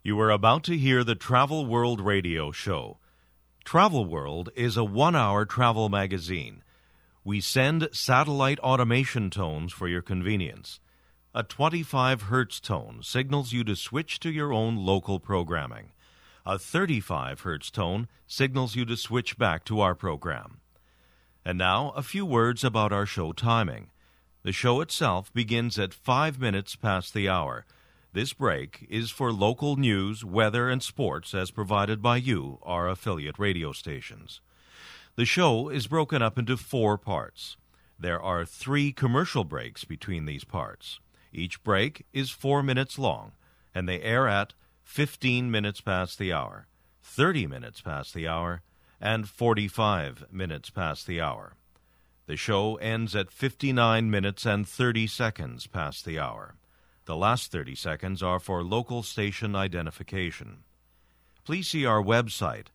You are about to hear the Travel World radio show. Travel World is a one-hour travel magazine. We send satellite automation tones for your convenience. A 25 hertz tone signals you to switch to your own local programming. A 35 hertz tone signals you to switch back to our program. And now, a few words about our show timing. The show itself begins at 5 minutes past the hour. This break is for local news, weather, and sports as provided by you, our affiliate radio stations. The show is broken up into 4 parts. There are 3 commercial breaks between these parts. Each break is 4 minutes long, and they air at 15 minutes past the hour, 30 minutes past the hour, and 45 minutes past the hour. The show ends at 59 minutes and 30 seconds past the hour. The last 30 seconds are for local station identification. Please see our website,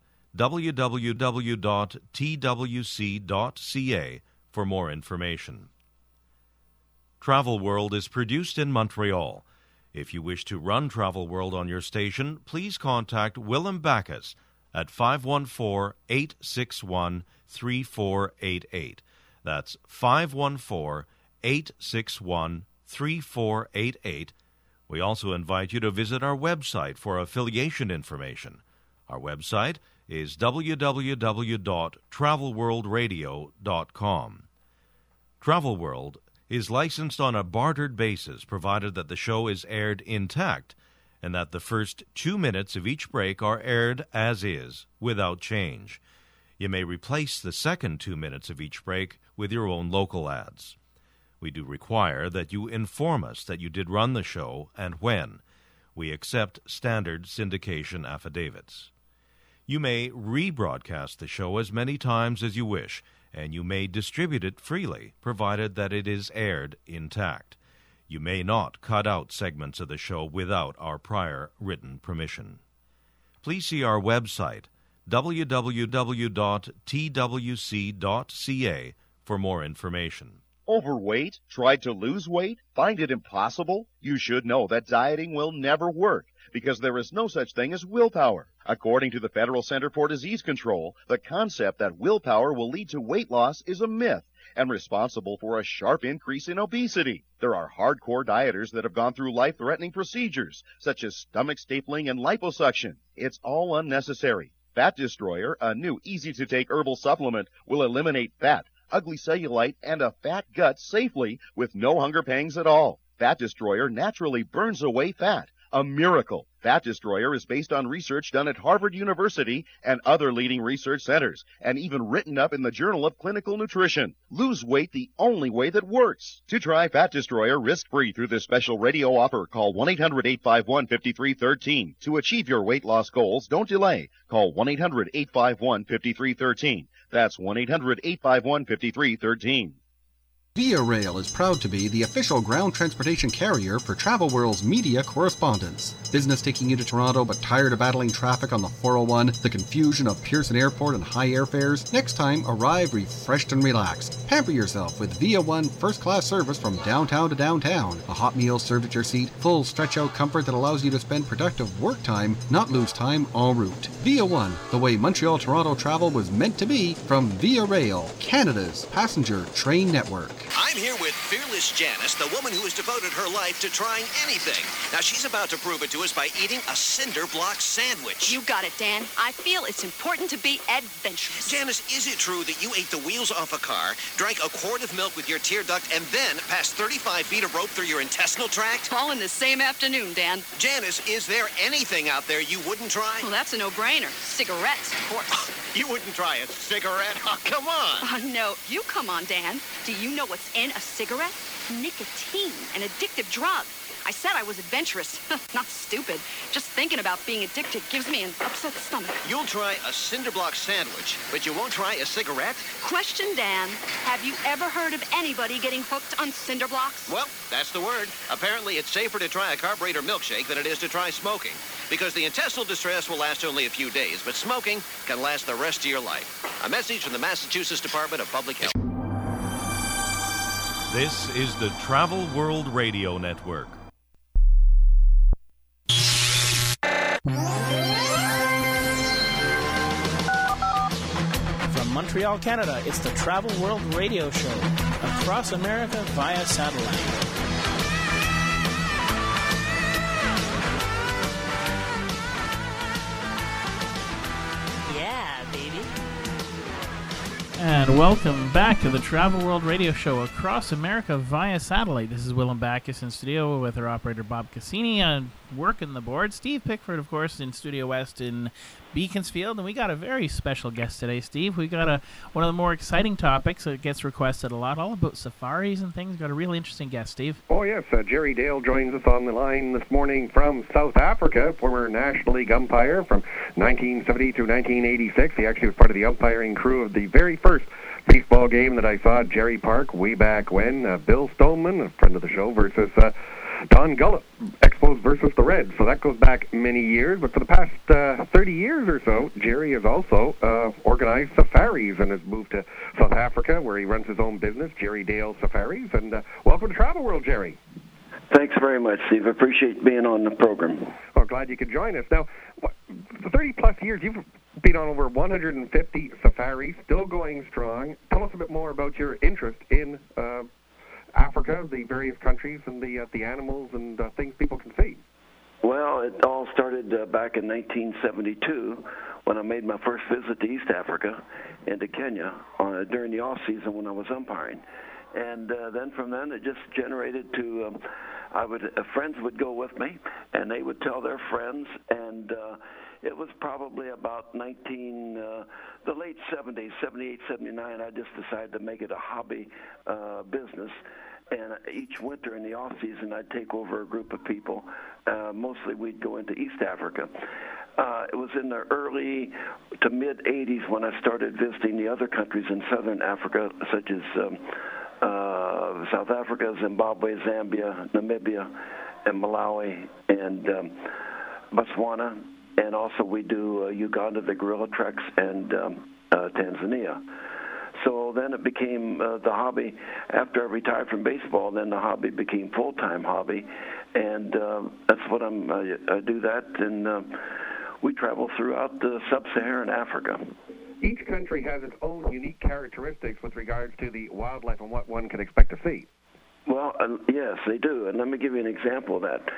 www.twc.ca, for more information. Travel World is produced in Montreal. If you wish to run Travel World on your station, please contact Willem Backus at 514-861-3488. That's 514-861-3488. We also invite you to visit our website for affiliation information. Our website is www.travelworldradio.com. Travel World is licensed on a bartered basis, provided that the show is aired intact and that the first 2 minutes of each break are aired as is, without change. You may replace the second 2 minutes of each break with your own local ads. We do require that you inform us that you did run the show and when. We accept standard syndication affidavits. You may rebroadcast the show as many times as you wish, and you may distribute it freely, provided that it is aired intact. You may not cut out segments of the show without our prior written permission. Please see our website, www.twc.ca, for more information. Overweight? Tried to lose weight? Find it impossible? You should know that dieting will never work because there is no such thing as willpower. According to the Federal Center for Disease Control, the concept that willpower will lead to weight loss is a myth and responsible for a sharp increase in obesity. There are hardcore dieters that have gone through life-threatening procedures such as stomach stapling and liposuction. It's all unnecessary. Fat Destroyer, a new easy-to-take herbal supplement, will eliminate fat, ugly cellulite, and a fat gut safely with no hunger pangs at all. Fat Destroyer naturally burns away fat. A miracle. Fat Destroyer is based on research done at Harvard University and other leading research centers, and even written up in the Journal of Clinical Nutrition. Lose weight the only way that works. To try Fat Destroyer risk-free through this special radio offer, call 1-800-851-5313. To achieve your weight loss goals, don't delay. Call 1-800-851-5313. That's 1-800-851-5313. Via Rail is proud to be the official ground transportation carrier for Travel World's media correspondents. Business taking you to Toronto but tired of battling traffic on the 401, the confusion of Pearson Airport and high airfares? Next time, arrive refreshed and relaxed. Pamper yourself with Via One first-class service from downtown to downtown. A hot meal served at your seat, full stretch-out comfort that allows you to spend productive work time, not lose time en route. Via One, the way Montreal-Toronto travel was meant to be, from Via Rail, Canada's passenger train network. I'm here with Fearless Janice, the woman who has devoted her life to trying anything. Now, she's about to prove it to us by eating a cinder block sandwich. You got it, Dan. I feel it's important to be adventurous. Janice, is it true that you ate the wheels off a car, drank a quart of milk with your tear duct, and then passed 35 feet of rope through your intestinal tract? All in the same afternoon, Dan. Janice, is there anything out there you wouldn't try? Well, that's a no-brainer. Cigarettes, of course. You wouldn't try a cigarette? Oh, come on. Oh, no. You come on, Dan. Do you know what's in a cigarette? Nicotine, an addictive drug. I said I was adventurous. Not stupid. Just thinking about being addicted gives me an upset stomach. You'll try a cinder block sandwich, but you won't try a cigarette? Question, Dan. Have you ever heard of anybody getting hooked on cinder blocks? Well, that's the word. Apparently, it's safer to try a carburetor milkshake than it is to try smoking, because the intestinal distress will last only a few days, but smoking can last the rest of your life. A message from the Massachusetts Department of Public Health. This is the Travel World Radio Network. Montreal, Canada, it's the Travel World Radio Show, across America via satellite. And welcome back to the Travel World Radio Show across America via satellite. This is Willem Backus in studio with our operator Bob Cassini on working the board. Steve Pickford, of course, in Studio West in Beaconsfield. And we got a very special guest today, Steve. We got one of the more exciting topics that gets requested a lot, all about safaris and things. Got a really interesting guest, Steve. Oh, yes. Jerry Dale joins us on the line this morning from South Africa, former National League umpire from 1970 through 1986. He actually was part of the umpiring crew of the very first baseball game that I saw at Jerry Park way back when. Bill Stoneman, a friend of the show, versus Don Gullett, Expos versus the Reds. So that goes back many years. But for the past 30 years or so, Jerry has also organized safaris and has moved to South Africa, where he runs his own business, Jerry Dale Safaris. And welcome to Travel World, Jerry. Thanks very much, Steve. I appreciate being on the program. Well, glad you could join us. Now, for 30-plus years, you've been on over 150 safaris, still going strong. Tell us a bit more about your interest in Africa, the various countries, and the animals and things people can see. Well, it all started back in 1972 when I made my first visit to East Africa and to Kenya during the off-season when I was umpiring. And then from then it just generated to friends would go with me, and they would tell their friends, and it was probably about the late 70s, 78, 79, I just decided to make it a hobby business. And each winter in the off-season, I'd take over a group of people. Mostly we'd go into East Africa. It was in the early to mid-'80s when I started visiting the other countries in southern Africa, such as South Africa, Zimbabwe, Zambia, Namibia, and Malawi, and Botswana. And also we do Uganda, the gorilla treks, and Tanzania. So then it became the hobby. After I retired from baseball, then the hobby became full-time hobby, and that's what I do that, and we travel throughout sub-Saharan Africa. Each country has its own unique characteristics with regards to the wildlife and what one can expect to see. Well, yes, they do, and let me give you an example of that.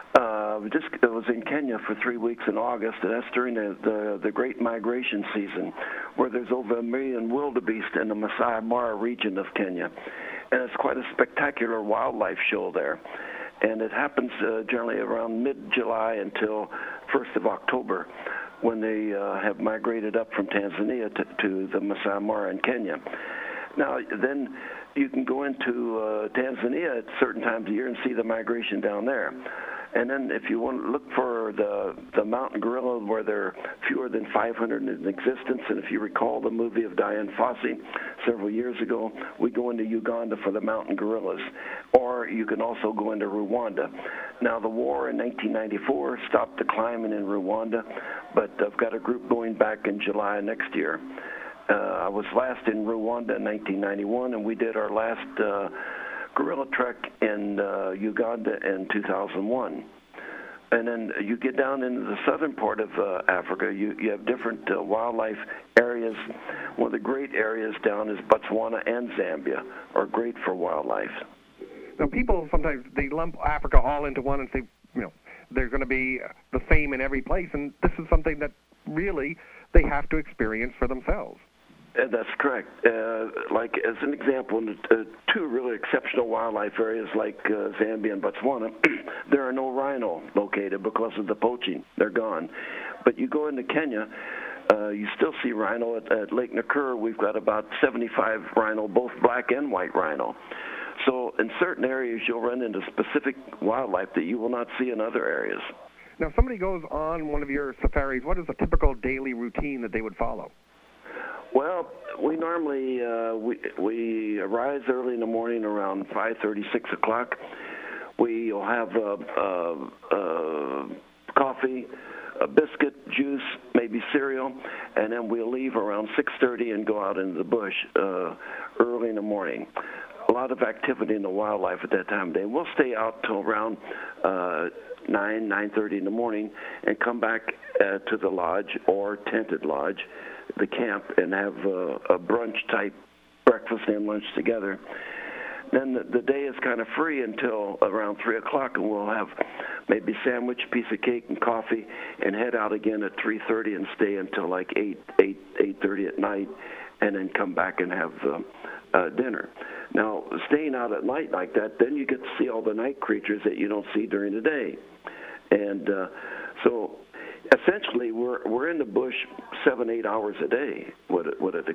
I was in Kenya for 3 weeks in August, and that's during the Great Migration season, where there's over 1 million wildebeest in the Masai Mara region of Kenya. And it's quite a spectacular wildlife show there. And it happens generally around mid-July until 1st of October, when they have migrated up from Tanzania to the Masai Mara in Kenya. Now, then you can go into Tanzania at certain times of year and see the migration down there. And then if you want to look for the mountain gorilla, where there are fewer than 500 in existence, and if you recall the movie of Dian Fossey several years ago, we go into Uganda for the mountain gorillas. Or you can also go into Rwanda. Now, the war in 1994 stopped the climbing in Rwanda, but I've got a group going back in July next year. I was last in Rwanda in 1991, and we did our last gorilla trek in Uganda in 2001. And then you get down into the southern part of Africa, you have different wildlife areas. One of the great areas down is Botswana and Zambia are great for wildlife. Now, people sometimes, they lump Africa all into one and say, they're going to be the same in every place, and this is something that really they have to experience for themselves. That's correct. Like, as an example, in two really exceptional wildlife areas like Zambia and Botswana, there are no rhino located because of the poaching. They're gone. But you go into Kenya, you still see rhino. At Lake Nakuru, we've got about 75 rhino, both black and white rhino. So in certain areas, you'll run into specific wildlife that you will not see in other areas. Now, if somebody goes on one of your safaris, what is a typical daily routine that they would follow? Well, we normally we rise early in the morning around 5:30, 6 o'clock. We'll have coffee, a biscuit, juice, maybe cereal, and then we'll leave around 6:30 and go out into the bush early in the morning. A lot of activity in the wildlife at that time of day. We'll stay out till around 9:30 in the morning and come back to the lodge or tented lodge the camp and have a brunch-type breakfast and lunch together. Then the day is kind of free until around 3 o'clock, and we'll have maybe sandwich, piece of cake, and coffee, and head out again at 3:30 and stay until like 8:30 at night, and then come back and have dinner. Now, staying out at night like that, then you get to see all the night creatures that you don't see during the day. And so essentially we're in the bush 7-8 hours a day with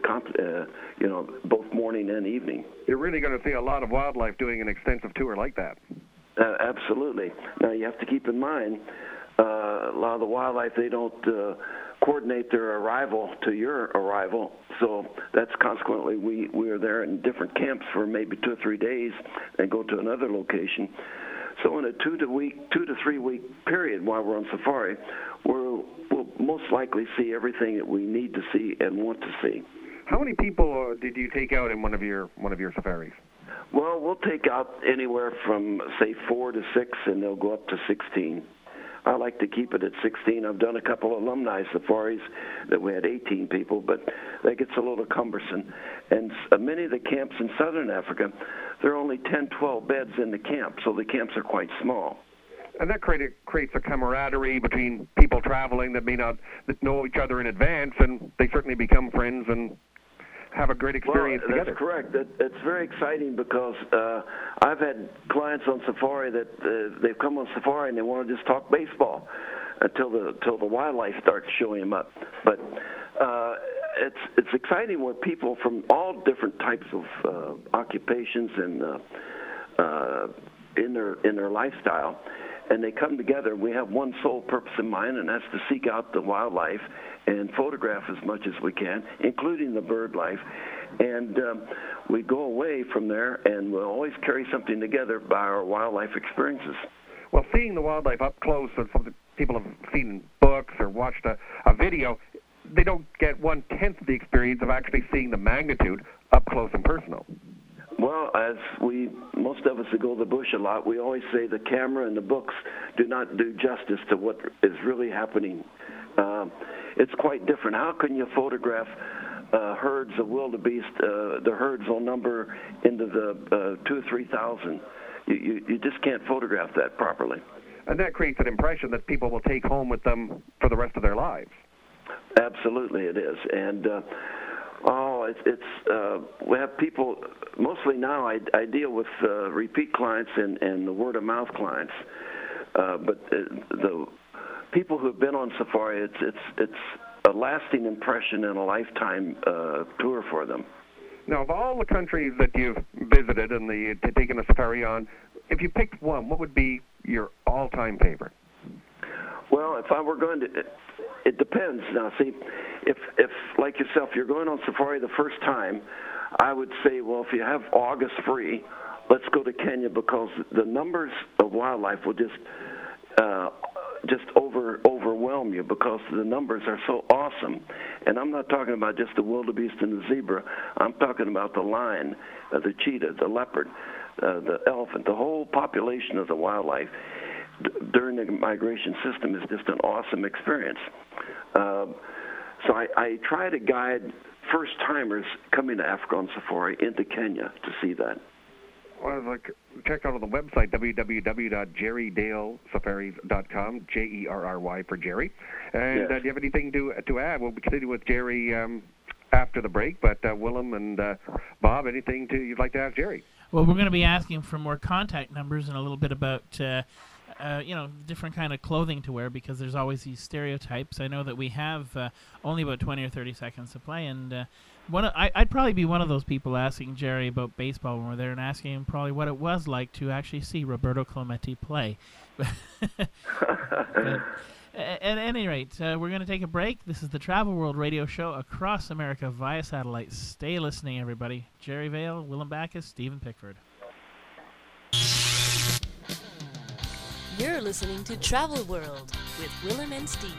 both morning and evening. You're really going to see a lot of wildlife doing an extensive tour like that. Absolutely. Now you have to keep in mind a lot of the wildlife, they don't coordinate their arrival to your arrival, so that's consequently we are there in different camps for maybe 2 or 3 days and go to another location. So in a 2 to 3 week period while we're on safari, we'll most likely see everything that we need to see and want to see. How many people did you take out in one of your safaris? Well, we'll take out anywhere from, say, 4 to 6, and they'll go up to 16. I like to keep it at 16. I've done a couple of alumni safaris that we had 18 people, but that gets a little cumbersome. And many of the camps in southern Africa, there are only 10, 12 beds in the camp, so the camps are quite small. And that creates a camaraderie between people traveling that may not know each other in advance, and they certainly become friends and have a great experience together. That's correct. It's very exciting because I've had clients on safari that they've come on safari and they want to just talk baseball until the wildlife starts showing them up. But it's exciting when people from all different types of occupations and in their lifestyle, and they come together. We have one sole purpose in mind, and that's to seek out the wildlife and photograph as much as we can, including the bird life. And we go away from there, and we'll always carry something together by our wildlife experiences. Well, seeing the wildlife up close, and something people have seen in books or watched a video, they don't get 1/10 of the experience of actually seeing the magnitude up close and personal. Well, as most of us that go to the bush a lot, we always say the camera and the books do not do justice to what is really happening. It's quite different. How can you photograph herds of wildebeest? The herds will number into the 2,000 or 3,000. You just can't photograph that properly. And that creates an impression that people will take home with them for the rest of their lives. Absolutely, it is. And we have people, mostly now I deal with repeat clients and the word-of-mouth clients. But the people who have been on safari, it's a lasting impression and a lifetime tour for them. Now, of all the countries that you've visited and taken a safari on, if you picked one, what would be your all-time favorite? Well, if I were going to, it depends. Now, see, if like yourself, you're going on safari the first time, I would say, well, if you have August free, let's go to Kenya because the numbers of wildlife will just overwhelm you because the numbers are so awesome. And I'm not talking about just the wildebeest and the zebra. I'm talking about the lion, the cheetah, the leopard, the elephant, the whole population of the wildlife during the migration system is just an awesome experience. So I try to guide first-timers coming to Africa on safari into Kenya to see that. Well, check out on the website, www.jerrydalesafaris.com, Jerry for Jerry. And yes. Do you have anything to add? We'll continue with Jerry after the break, but Willem and Bob, anything you'd like to ask Jerry? Well, we're going to be asking for more contact numbers and a little bit about different kind of clothing to wear because there's always these stereotypes. I know that we have only about 20 or 30 seconds to play, and I'd probably be one of those people asking Jerry about baseball when we're there and asking him probably what it was like to actually see Roberto Clemente play. At any rate, we're going to take a break. This is the Travel World Radio Show across America via satellite. Stay listening, everybody. Jerry Vale, Willem Backus, Stephen Pickford. You're listening to Travel World with Willem and Steve.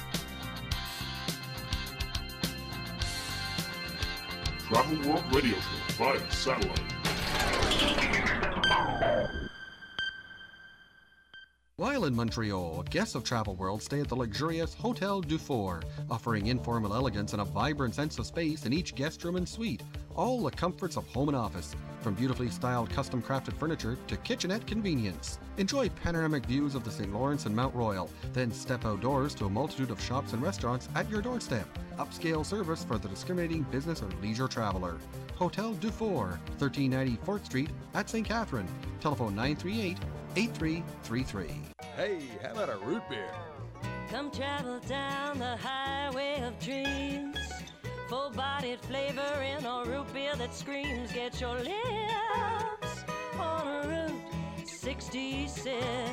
Travel World Radio Show via satellite. While in Montreal, guests of Travel World stay at the luxurious Hotel Dufour, offering informal elegance and a vibrant sense of space in each guest room and suite. All the comforts of home and office, from beautifully styled custom-crafted furniture to kitchenette convenience. Enjoy panoramic views of the St. Lawrence and Mount Royal, then step outdoors to a multitude of shops and restaurants at your doorstep. Upscale service for the discriminating business or leisure traveler. Hotel Dufour, 1390 4th Street at St. Catherine. Telephone 938-8333. Hey, how about a root beer? Come travel down the highway of dreams. Full-bodied flavor in a root beer that screams. Get your lips on Route 66.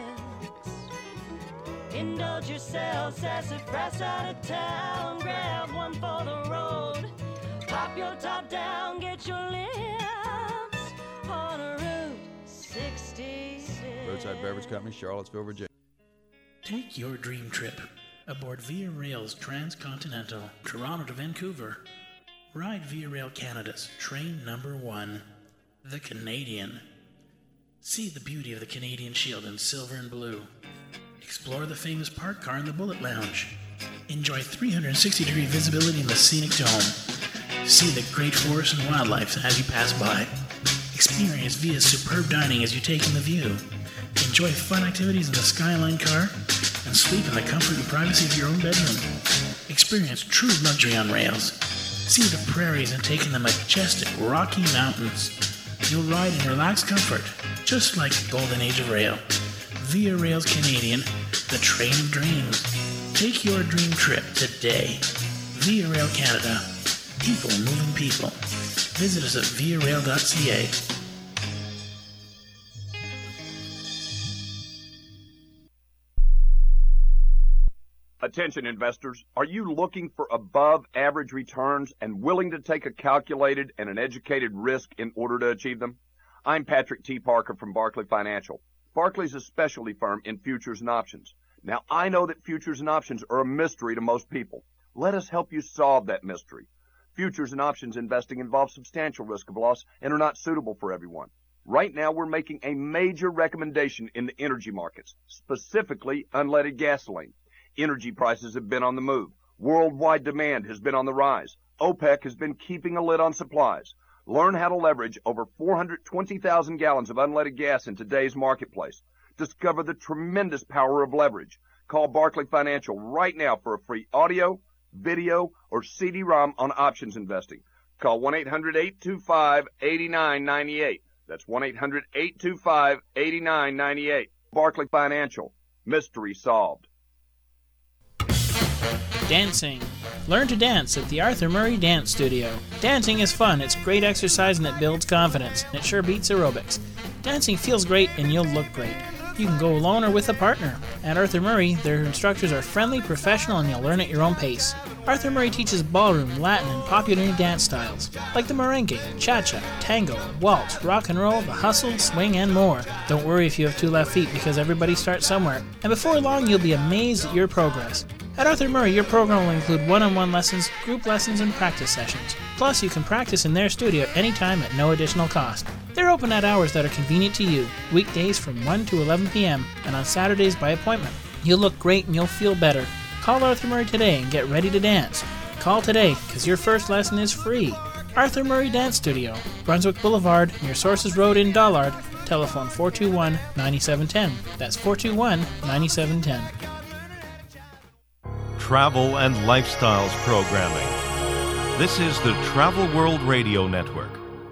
Indulge yourself, sassafras out of town. Grab one for the road. Pop your top down, get your lips on Route 66. Roadside Beverage Company, Charlottesville, Virginia. Take your dream trip aboard Via Rail's Transcontinental, Toronto to Vancouver. Ride Via Rail Canada's train number 1, the Canadian. See the beauty of the Canadian Shield in silver and blue. Explore the famous parked car in the Bullet Lounge. Enjoy 360-degree visibility in the scenic dome. See the great forest and wildlife as you pass by. Experience Via's superb dining as you take in the view. Enjoy fun activities in the Skyline car and sleep in the comfort and privacy of your own bedroom. Experience true luxury on rails. See the prairies and take in the majestic Rocky Mountains. You'll ride in relaxed comfort, just like the golden age of rail. Via Rail's Canadian, the train of dreams. Take your dream trip today. Via Rail Canada. People moving people. Visit us at viarail.ca. Attention investors, are you looking for above average returns and willing to take a calculated and an educated risk in order to achieve them? I'm Patrick T. Parker from Barclay Financial. Barclay's a specialty firm in futures and options. Now, I know that futures and options are a mystery to most people. Let us help you solve that mystery. Futures and options investing involves substantial risk of loss and are not suitable for everyone. Right now, we're making a major recommendation in the energy markets, specifically unleaded gasoline. Energy prices have been on the move. Worldwide demand has been on the rise. OPEC has been keeping a lid on supplies. Learn how to leverage over 420,000 gallons of unleaded gas in today's marketplace. Discover the tremendous power of leverage. Call Barclay Financial right now for a free audio, video, or CD-ROM on options investing. Call 1-800-825-8998. That's 1-800-825-8998. Barclay Financial. Mystery solved. Dancing. Learn to dance at the Arthur Murray Dance Studio. Dancing is fun, it's great exercise, and it builds confidence. It sure beats aerobics. Dancing feels great and you'll look great. You can go alone or with a partner. At Arthur Murray, their instructors are friendly, professional, and you'll learn at your own pace. Arthur Murray teaches ballroom, Latin, and popular dance styles, like the merengue, cha-cha, tango, waltz, rock and roll, the hustle, swing, and more. Don't worry if you have 2 left feet, because everybody starts somewhere. And before long, you'll be amazed at your progress. At Arthur Murray, your program will include one-on-one lessons, group lessons, and practice sessions. Plus, you can practice in their studio anytime at no additional cost. They're open at hours that are convenient to you, weekdays from 1 to 11 p.m., and on Saturdays by appointment. You'll look great and you'll feel better. Call Arthur Murray today and get ready to dance. Call today, because your first lesson is free. Arthur Murray Dance Studio, Brunswick Boulevard, near Sources Road in Dollard. Telephone 421-9710. That's 421-9710. Travel and Lifestyles Programming. This is the Travel World Radio Network.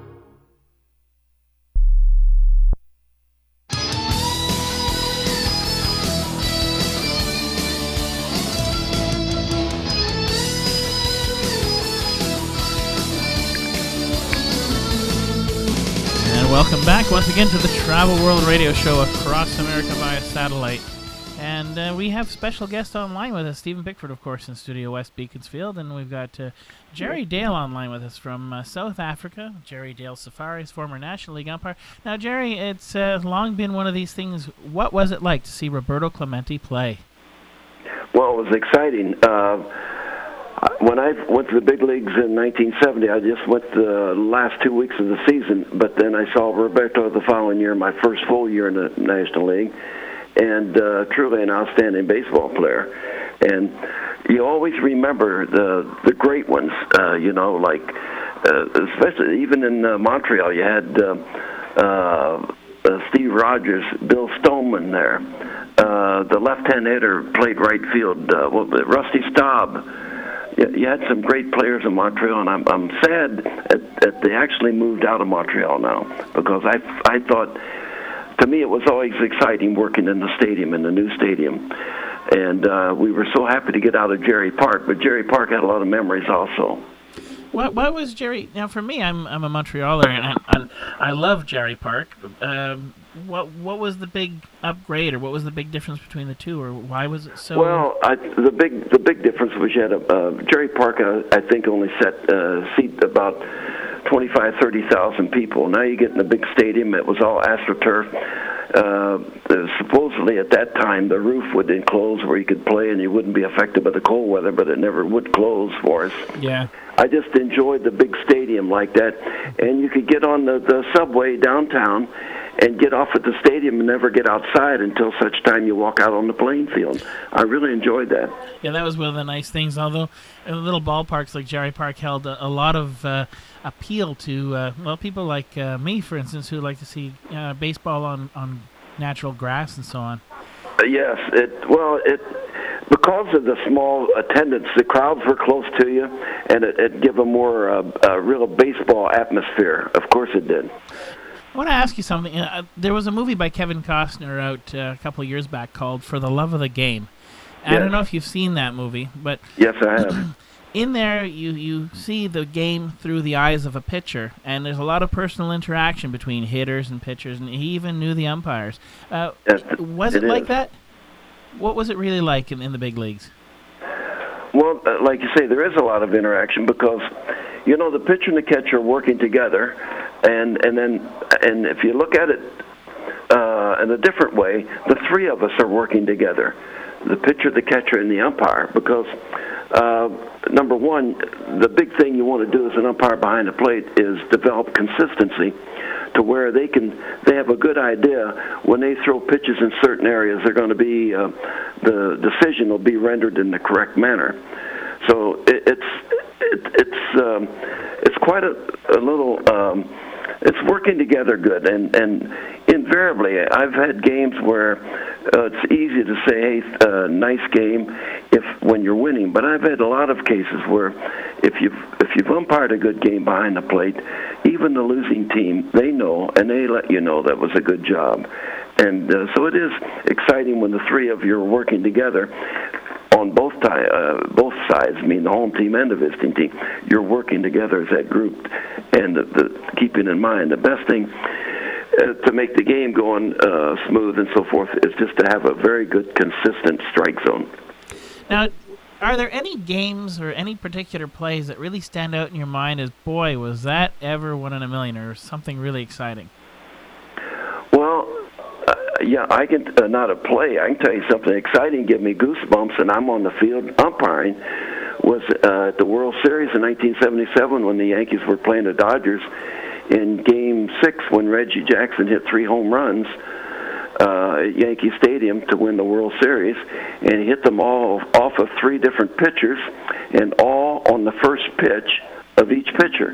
And welcome back once again to the Travel World Radio Show across America via satellite. And we have special guest online with us, Stephen Pickford, of course, in Studio West, Beaconsfield. And we've got Jerry Dale online with us from South Africa. Jerry Dale Safaris, former National League umpire. Now, Jerry, it's long been one of these things. What was it like to see Roberto Clemente play? Well, it was exciting. When I went to the big leagues in 1970, I just went the last 2 weeks of the season. But then I saw Roberto the following year, my first full year in the National League. and truly an outstanding baseball player. And you always remember the great ones, like especially even in Montreal, you had Steve Rogers, Bill Stoneman there. The left-hand hitter played right field, Rusty Staub. You had some great players in Montreal, and I'm sad that they actually moved out of Montreal now, because I thought, to me, it was always exciting working in the stadium, in the new stadium. And we were so happy to get out of Jerry Park, but Jerry Park had a lot of memories also. Why was Jerry? Now, for me, I'm a Montrealer, and I love Jerry Park. What was the big upgrade, or what was the big difference between the two, or why was it so? Well, the big difference was you had Jerry Park. I think only seat about 25,000-30,000 people. Now you get in a big stadium. It was all AstroTurf. Supposedly at that time the roof would enclose where you could play and you wouldn't be affected by the cold weather, but it never would close for us. Yeah. I just enjoyed the big stadium like that, and you could get on the subway downtown and get off at the stadium and never get outside until such time you walk out on the playing field. I really enjoyed that. Yeah, that was one of the nice things, although little ballparks like Jerry Park held a lot of appeal to, people like me, for instance, who like to see baseball on natural grass and so on. Yes, because of the small attendance, the crowds were close to you, and it gave a more real baseball atmosphere. Of course it did. I want to ask you something. There was a movie by Kevin Costner out a couple of years back called For the Love of the Game. Yes. I don't know if you've seen that movie, but yes, I have. In there, you see the game through the eyes of a pitcher, and there's a lot of personal interaction between hitters and pitchers, and he even knew the umpires. Was it like that? What was it really like in the big leagues? Well, like you say, there is a lot of interaction because, the pitcher and the catcher are working together, and if you look at it in a different way, the three of us are working together, the pitcher, the catcher, and the umpire, because number one, the big thing you want to do as an umpire behind the plate is develop consistency to where they have a good idea when they throw pitches in certain areas, they're going to be the decision will be rendered in the correct manner. So it's quite a little. It's working together good, and invariably, I've had games where it's easy to say, "Hey, nice game," when you're winning. But I've had a lot of cases where if you've umpired a good game behind the plate, even the losing team, they know, and they let you know that was a good job. And so it is exciting when the three of you are working together on both sides, I mean the home team and the visiting team. You're working together as that group, and keeping in mind the best thing to make the game going smooth and so forth is just to have a very good, consistent strike zone. Now, are there any games or any particular plays that really stand out in your mind as, boy, was that ever one in a million, or something really exciting? Well, yeah, I can not a play. I can tell you something exciting, give me goosebumps, and I'm on the field umpiring. Was at the World Series in 1977 when the Yankees were playing the Dodgers in Game 6 when Reggie Jackson hit 3 home runs at Yankee Stadium to win the World Series, and he hit them all off of 3 different pitchers, and all on the first pitch of each pitcher.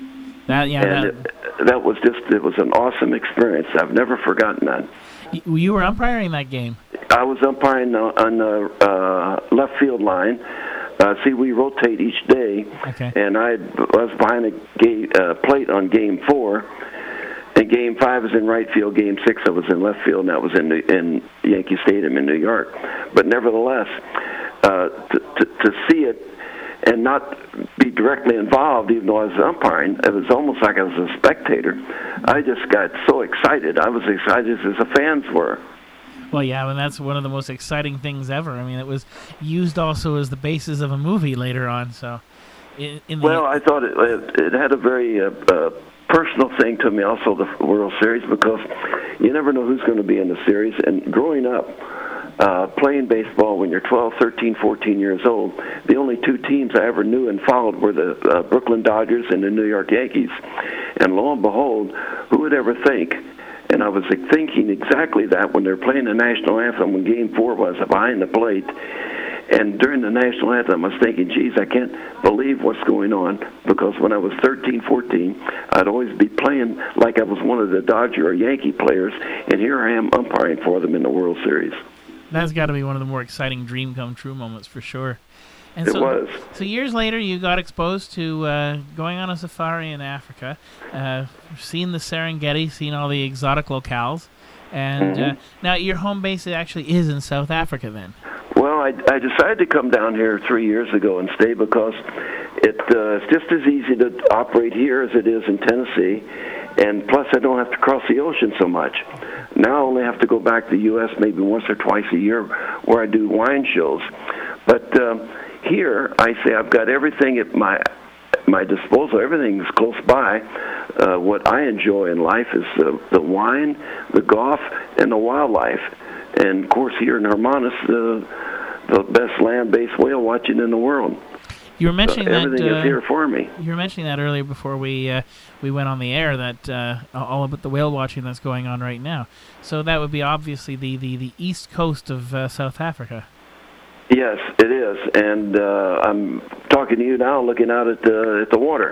That was it was an awesome experience. I've never forgotten that. You were umpiring that game? I was umpiring on the left field line. See, we rotate each day, okay. And I was behind a plate on Game 4, and Game 5 was in right field. Game 6 I was in left field, and that was in Yankee Stadium in New York. But nevertheless, to see it and not be directly involved, even though I was umpiring, it was almost like I was a spectator. I just got so excited. I was excited as the fans were. Well, yeah, and that's one of the most exciting things ever. I mean, it was used also as the basis of a movie later on. So, I thought it had a very personal thing to me, also the World Series, because you never know who's going to be in the series. And growing up, playing baseball when you're 12, 13, 14 years old, the only 2 teams I ever knew and followed were the Brooklyn Dodgers and the New York Yankees. And lo and behold, who would ever think And I was thinking exactly that when they were playing the national anthem when Game 4 was behind the plate. And during the national anthem, I was thinking, geez, I can't believe what's going on, because when I was 13, 14, I'd always be playing like I was one of the Dodger or Yankee players, and here I am umpiring for them in the World Series. That's got to be one of the more exciting dream come true moments for sure. And it was. So years later, you got exposed to going on a safari in Africa, seeing the Serengeti, seeing all the exotic locales, and now your home base actually is in South Africa then. Well, I decided to come down here 3 years ago and stay because it's just as easy to operate here as it is in Tennessee, and plus I don't have to cross the ocean so much. Now I only have to go back to the U.S. maybe once or twice a year where I do wine shows. But here I say I've got everything at my disposal. Everything is close by. What I enjoy in life is the wine, the golf, and the wildlife. And, of course, here in Hermanus, the best land-based whale watching in the world. You were mentioning everything is here for me. You were mentioning that earlier before we went on the air, that all about the whale watching that's going on right now. So that would be obviously the east coast of South Africa. Yes, it is. And I'm talking to you now looking out at the water.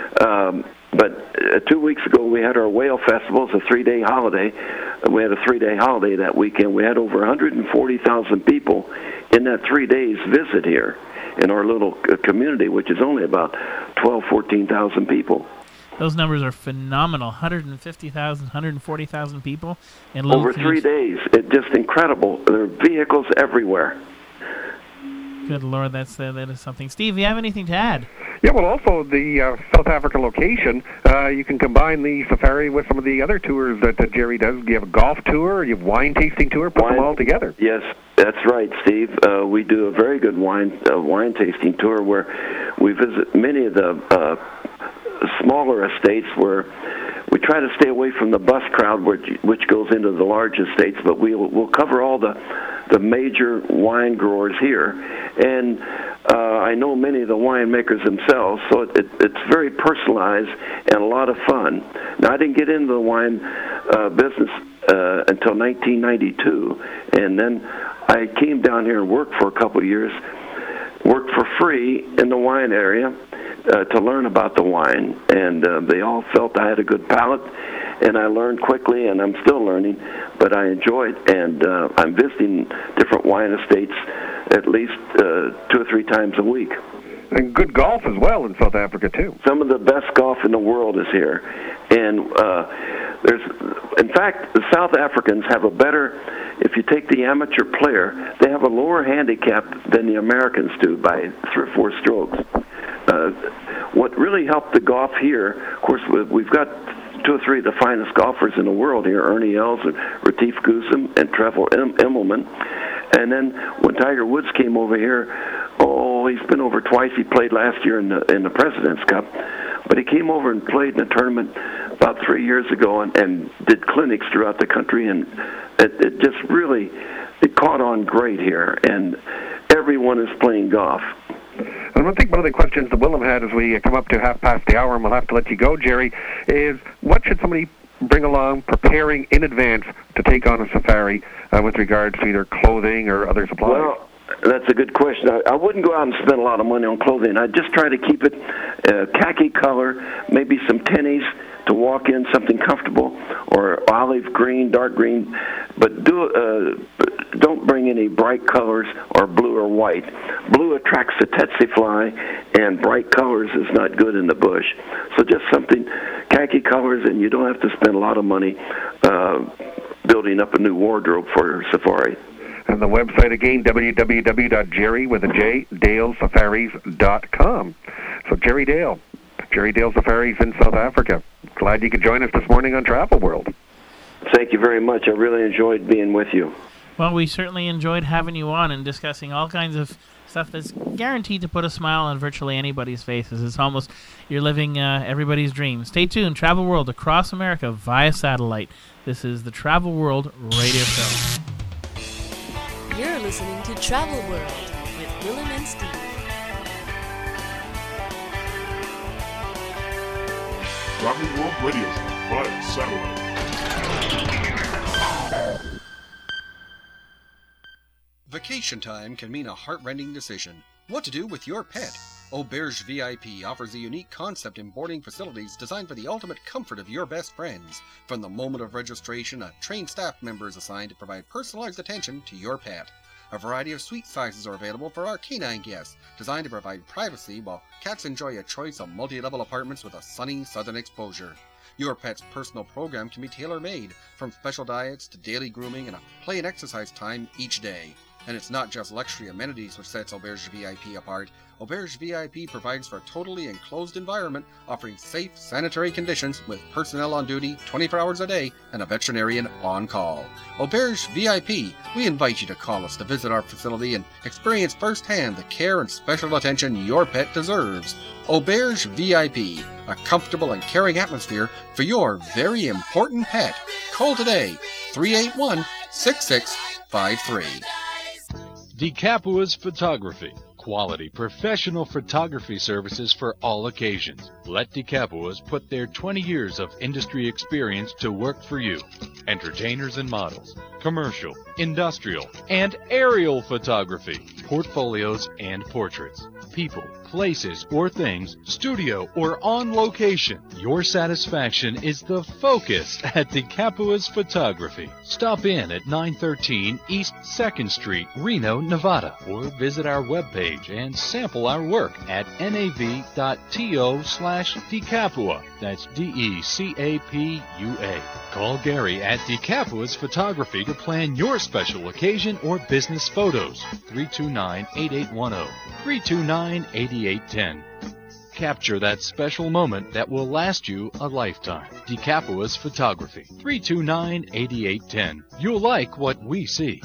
But 2 weeks ago, we had our whale festival. It's a 3-day holiday. We had a 3-day holiday that weekend. We had over 140,000 people in that 3 days visit here in our little community, which is only about 14,000 people. Those numbers are phenomenal. 150,000, 140,000 people in over 3 days. It's just incredible. There are vehicles everywhere. Good Lord, that is something. Steve, you have anything to add? Yeah, well, also the South Africa location, you can combine the safari with some of the other tours that Jerry does. You have a golf tour, you have wine tasting tour, put them all together. Yes, that's right, Steve. We do a very good wine tasting tour where we visit many of the smaller estates where we try to stay away from the bus crowd which goes into the large estates, but we'll cover all the major wine growers here. And I know many of the winemakers themselves, so it's very personalized and a lot of fun. Now, I didn't get into the wine business until 1992, and then I came down here and worked for a couple of years, worked for free in the wine area to learn about the wine, and they all felt I had a good palate, and I learned quickly, and I'm still learning, but I enjoy it, and I'm visiting different wine estates at least 2 or 3 times a week. And good golf as well in South Africa, too. Some of the best golf in the world is here. And in fact, the South Africans have a better, if you take the amateur player, they have a lower handicap than the Americans do by 3 or 4 strokes. What really helped the golf here, of course, we've got 2 or 3 of the finest golfers in the world here, Ernie Els and Retief Goosen and Trevor Immelman. And then when Tiger Woods came over here, he's been over twice. He played last year in the President's Cup. But he came over and played in a tournament about 3 years ago and did clinics throughout the country. And it just really, it caught on great here. And everyone is playing golf. And I think one of the questions that Willem had as we come up to 1:30, and we'll have to let you go, Jerry, is what should somebody bring along preparing in advance to take on a safari with regards to either clothing or other supplies? Well, that's a good question. I wouldn't go out and spend a lot of money on clothing. I'd just try to keep it khaki color, maybe some tennies to walk in, something comfortable, or olive green, dark green, but don't bring any bright colors or blue or white. Blue attracts the tsetse fly, and bright colors is not good in the bush. So just something khaki colors, and you don't have to spend a lot of money building up a new wardrobe for safari. And the website again, www.jerrydalesafaris.com. So Jerry Dale Safaris in South Africa. Glad you could join us this morning on Travel World. Thank you very much. I really enjoyed being with you. Well, we certainly enjoyed having you on and discussing all kinds of stuff that's guaranteed to put a smile on virtually anybody's faces. It's almost you're living everybody's dream. Stay tuned. Travel World across America via satellite. This is the Travel World Radio Show. You're listening to Travel World with Willem and Steve. Travel World Radio Show via satellite. Vacation time can mean a heart-rending decision. What to do with your pet? Auberge VIP offers a unique concept in boarding facilities designed for the ultimate comfort of your best friends. From the moment of registration, a trained staff member is assigned to provide personalized attention to your pet. A variety of suite sizes are available for our canine guests, designed to provide privacy while cats enjoy a choice of multi-level apartments with a sunny southern exposure. Your pet's personal program can be tailor-made, from special diets to daily grooming and a play and exercise time each day. And it's not just luxury amenities which sets Auberge VIP apart. Auberge VIP provides for a totally enclosed environment, offering safe, sanitary conditions with personnel on duty 24 hours a day and a veterinarian on call. Auberge VIP, we invite you to call us to visit our facility and experience firsthand the care and special attention your pet deserves. Auberge VIP, a comfortable and caring atmosphere for your very important pet. Call today, 381-6653. DeCapua's Photography. Quality professional photography services for all occasions. Let DeCapua's put their 20 years of industry experience to work for you. Entertainers and models, commercial, industrial, and aerial photography, portfolios and portraits, people, places, or things, studio or on location. Your satisfaction is the focus at DeCapua's Photography. Stop in at 913 East 2nd Street, Reno, Nevada, or visit our webpage and sample our work at nav.to/DeCapua. That's DECAPUA. Call Gary at DeCapua's Photography to plan your special occasion or business photos. 329-8810. 329-8810. Capture that special moment that will last you a lifetime. DeCapua's Photography. 329-8810. You'll like what we see.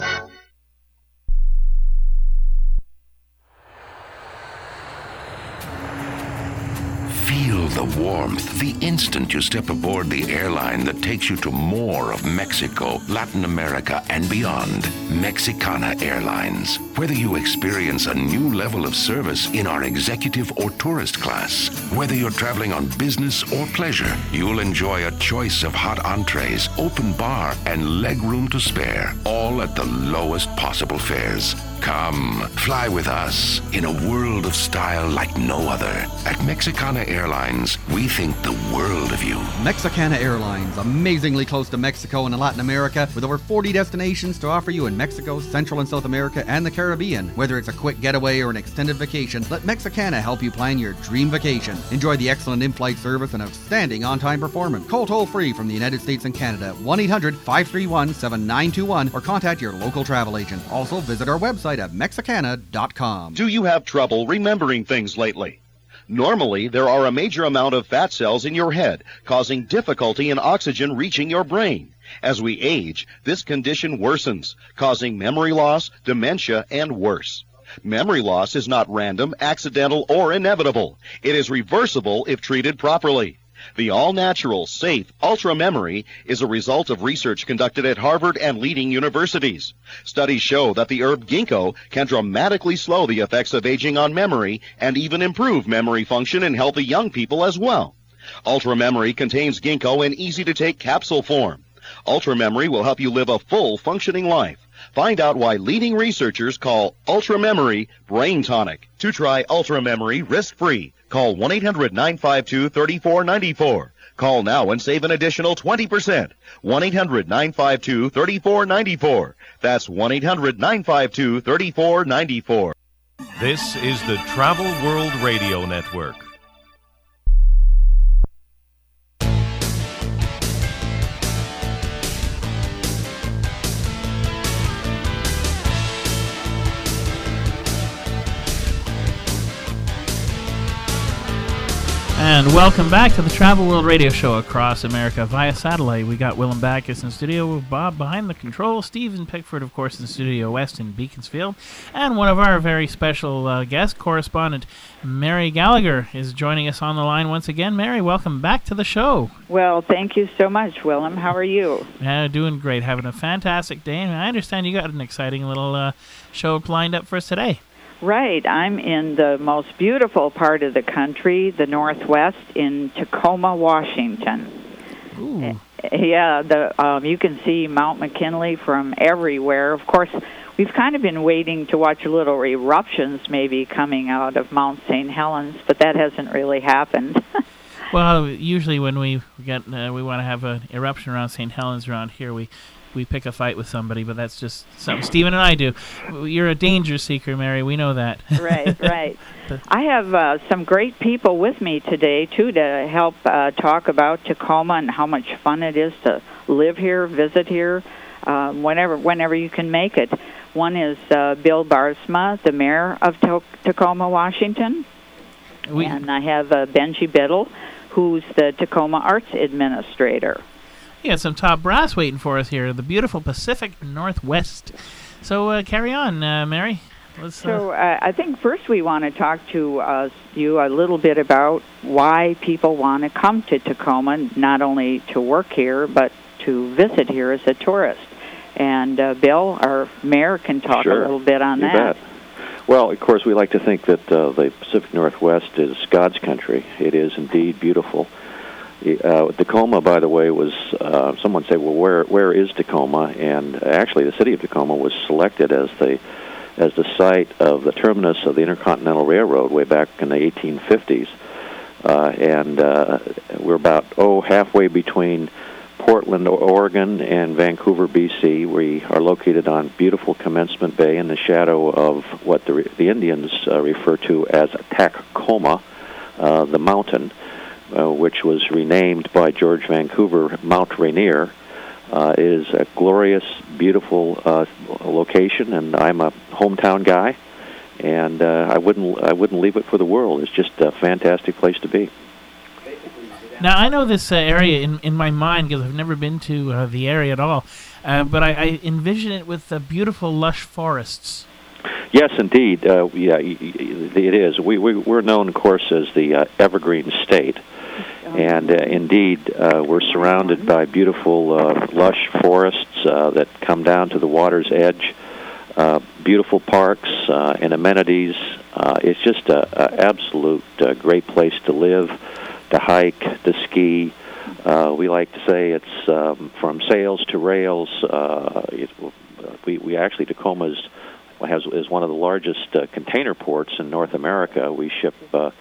Feel the warmth the instant you step aboard the airline that takes you to more of Mexico, Latin America, and beyond. Mexicana Airlines. Whether you experience a new level of service in our executive or tourist class, whether you're traveling on business or pleasure, you'll enjoy a choice of hot entrees, open bar, and leg room to spare, all at the lowest possible fares. Come, fly with us in a world of style like no other. At Mexicana Airlines, we think the world of you. Mexicana Airlines, amazingly close to Mexico and Latin America, with over 40 destinations to offer you in Mexico, Central and South America, and the Caribbean. Whether it's a quick getaway or an extended vacation, let Mexicana help you plan your dream vacation. Enjoy the excellent in-flight service and outstanding on-time performance. Call toll-free from the United States and Canada, 1-800-531-7921, or contact your local travel agent. Also, visit our website at Mexicana.com. Do you have trouble remembering things lately? Normally, there are a major amount of fat cells in your head, causing difficulty in oxygen reaching your brain. As we age, this condition worsens, causing memory loss, dementia, and worse. Memory loss is not random, accidental, or inevitable. It is reversible if treated properly. The all-natural, safe Ultra Memory is a result of research conducted at Harvard and leading universities. Studies show that the herb ginkgo can dramatically slow the effects of aging on memory and even improve memory function in healthy young people as well. Ultra Memory contains ginkgo in easy-to-take capsule form. Ultra Memory will help you live a full, functioning life. Find out why leading researchers call Ultra Memory Brain Tonic. To try Ultra Memory risk-free, call 1-800-952-3494. Call now and save an additional 20%. 1-800-952-3494. That's 1-800-952-3494. This is the Travel World Radio Network. And welcome back to the Travel World Radio Show across America via satellite. We got Willem Backus in studio, Bob behind the controls, Stephen Pickford, of course, in Studio West in Beaconsfield, and one of our very special guest correspondent, Mary Gallagher, is joining us on the line once again. Mary, welcome back to the show. Well, thank you so much, Willem. How are you? Doing great, having a fantastic day, and I understand you got an exciting little show lined up for us today. Right. I'm in the most beautiful part of the country, the Northwest, in Tacoma, Washington. Ooh. Yeah, you can see Mount McKinley from everywhere. Of course, we've kind of been waiting to watch little eruptions maybe coming out of Mount St. Helens, but that hasn't really happened. Well, usually when we want to have an eruption around St. Helens around here, we pick a fight with somebody, but that's just something Stephen and I do. You're a danger seeker, Mary. We know that. Right. I have some great people with me today, too, to help talk about Tacoma and how much fun it is to live here, visit here, whenever you can make it. One is Bill Baarsma, the mayor of Tacoma, Washington. And I have Benji Biddle, who's the Tacoma Arts Administrator. You got some top brass waiting for us here, the beautiful Pacific Northwest. So carry on, Mary. I think first we want to talk to you a little bit about why people want to come to Tacoma, not only to work here, but to visit here as a tourist. And Bill, our mayor, can talk a little bit on that. Bet. Well, of course, we like to think that the Pacific Northwest is God's country. It is indeed beautiful. Tacoma, by the way, was someone said, well, where is Tacoma? And actually, the city of Tacoma was selected as the site of the terminus of the Intercontinental Railroad way back in the 1850s. And we're about halfway between Portland, Oregon, and Vancouver, BC. We are located on beautiful Commencement Bay in the shadow of what the Indians refer to as Tacoma, the mountain, which was renamed by George Vancouver Mount Rainier. Is a glorious, beautiful location, and I'm a hometown guy, and I wouldn't leave it for the world. It's just a fantastic place to be. Now, I know this area in my mind because I've never been to the area at all, but I envision it with beautiful, lush forests. Yes, indeed. It is. We're known, of course, as the Evergreen State. And indeed, we're surrounded by beautiful, lush forests that come down to the water's edge, beautiful parks and amenities. It's just an absolute great place to live, to hike, to ski. We like to say it's from sails to rails. We actually, Tacoma is one of the largest container ports in North America. We ship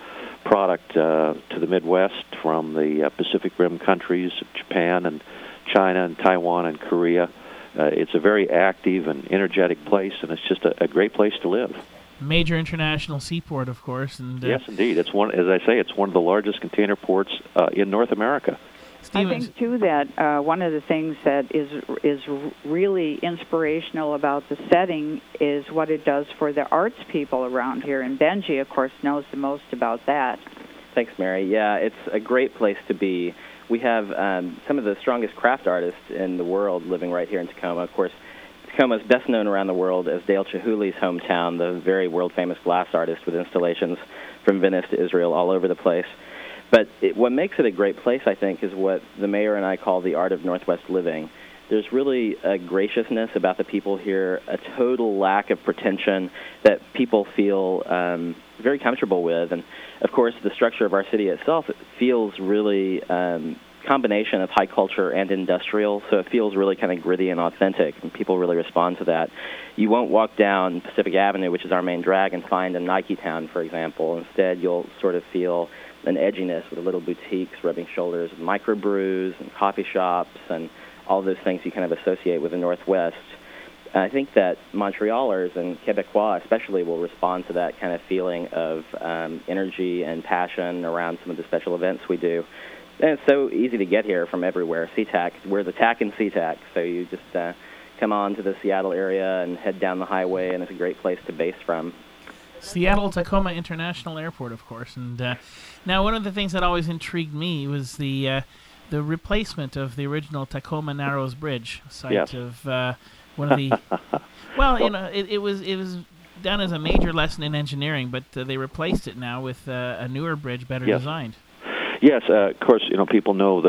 product to the Midwest from the Pacific Rim countries of Japan and China and Taiwan and Korea. It's a very active and energetic place, and it's just a great place to live. Major international seaport, of course. And yes, indeed. It's one, as I say, it's one of the largest container ports in North America. I think, too, that one of the things that is really inspirational about the setting is what it does for the arts people around here. And Benji, of course, knows the most about that. Thanks, Mary. Yeah, it's a great place to be. We have some of the strongest craft artists in the world living right here in Tacoma. Of course, Tacoma is best known around the world as Dale Chihuly's hometown, the very world-famous glass artist with installations from Venice to Israel all over the place. But what makes it a great place, I think, is what the mayor and I call the art of Northwest living. There's really a graciousness about the people here, a total lack of pretension that people feel very comfortable with. And, of course, the structure of our city itself feels really combination of high culture and industrial, so it feels really kind of gritty and authentic, and people really respond to that. You won't walk down Pacific Avenue, which is our main drag, and find a Nike town, for example. Instead, you'll sort of feel an edginess with little boutiques rubbing shoulders with microbrews and coffee shops and all those things you kind of associate with the Northwest. And I think that Montrealers and Quebecois especially will respond to that kind of feeling of energy and passion around some of the special events we do. And it's so easy to get here from everywhere. SeaTac, we're the TAC in SeaTac, so you just come on to the Seattle area and head down the highway, and it's a great place to base from. Seattle-Tacoma International Airport, of course. And now, one of the things that always intrigued me was the replacement of the original Tacoma Narrows Bridge, site of one of the. Well, you know, it was done as a major lesson in engineering, but they replaced it now with a newer bridge, better designed. Yes, of course. You know, people know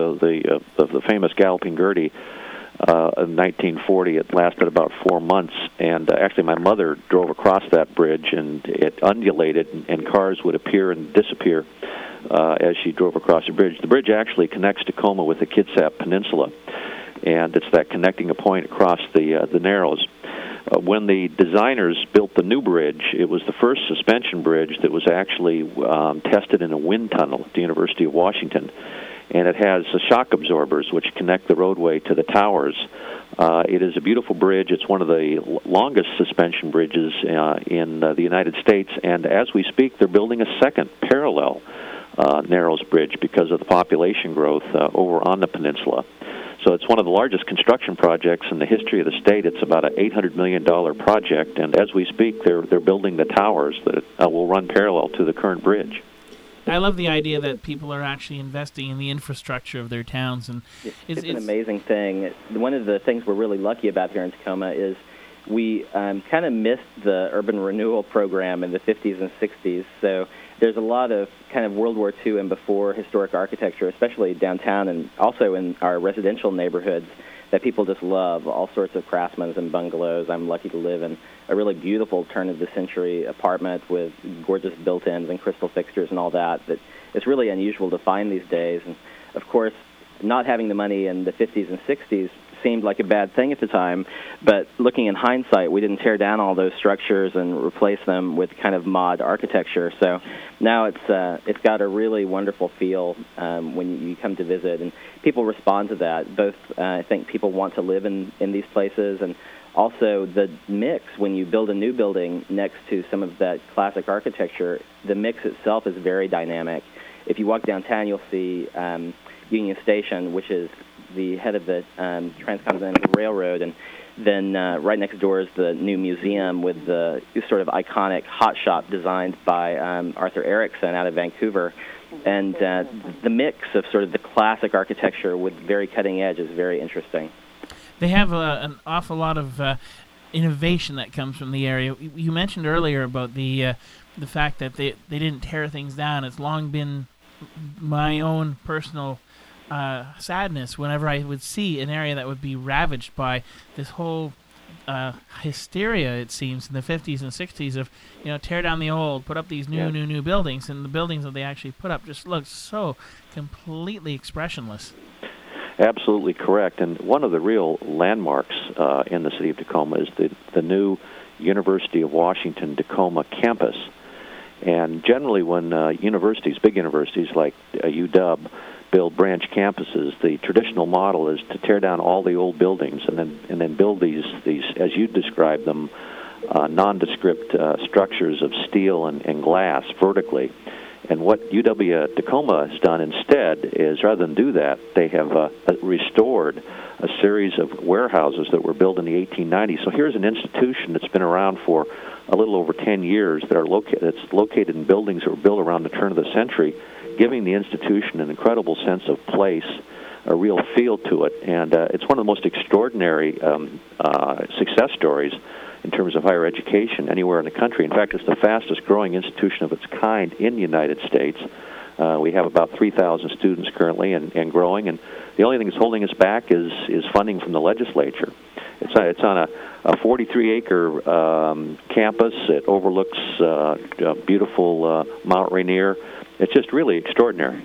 the famous Galloping Gertie. In 1940, it lasted about 4 months, and actually my mother drove across that bridge, and it undulated, and cars would appear and disappear. as she drove across the bridge. The bridge actually connects Tacoma with the Kitsap Peninsula, and it's that connecting point across the Narrows. When the designers built the new bridge, it was the first suspension bridge that was actually tested in a wind tunnel at the University of Washington. And it has shock absorbers which connect the roadway to the towers. It is a beautiful bridge. It's one of the longest suspension bridges in the United States. And as we speak, they're building a second parallel Narrows Bridge because of the population growth over on the peninsula. So it's one of the largest construction projects in the history of the state. It's about an $800 million project, and as we speak, they're building the towers that will run parallel to the current bridge. I love the idea that people are actually investing in the infrastructure of their towns, and it's an amazing thing. One of the things we're really lucky about here in Tacoma is we kind of missed the urban renewal program in the 50s and 60s, so there's a lot of kind of World War II and before historic architecture, especially downtown and also in our residential neighborhoods, that people just love, all sorts of craftsmen and bungalows. I'm lucky to live in a really beautiful turn-of-the-century apartment with gorgeous built-ins and crystal fixtures and all that it's really unusual to find these days. And, of course, not having the money in the 50s and 60s seemed like a bad thing at the time, but looking in hindsight, we didn't tear down all those structures and replace them with kind of mod architecture. So now it's got a really wonderful feel when you come to visit, and people respond to that. Both I think people want to live in these places, and also the mix when you build a new building next to some of that classic architecture, the mix itself is very dynamic. If you walk downtown, you'll see Union Station, which is the head of the Transcontinental Railroad, and then right next door is the new museum with the sort of iconic hot shop designed by Arthur Erickson out of Vancouver. And the mix of sort of the classic architecture with very cutting edge is very interesting. They have an awful lot of innovation that comes from the area. You mentioned earlier about the fact that they didn't tear things down. It's long been my own personal sadness whenever I would see an area that would be ravaged by this whole hysteria, it seems, in the 50s and 60s of, tear down the old, put up these new buildings, and the buildings that they actually put up just look so completely expressionless. Absolutely correct. And one of the real landmarks in the city of Tacoma is the new University of Washington Tacoma campus. And generally when universities, big universities like UW, build branch campuses, the traditional model is to tear down all the old buildings and then build these as you described them, nondescript structures of steel and glass vertically. And what UW Tacoma has done instead is, rather than do that, they have restored a series of warehouses that were built in the 1890s. So here's an institution that's been around for a little over 10 years that's located in buildings that were built around the turn of the century, giving the institution an incredible sense of place, a real feel to it. And it's one of the most extraordinary success stories in terms of higher education anywhere in the country. In fact, it's the fastest growing institution of its kind in the United States. We have about 3,000 students currently and growing, and the only thing that's holding us back is funding from the legislature. It's on a 43-acre campus. It overlooks beautiful Mount Rainier. It's just really extraordinary.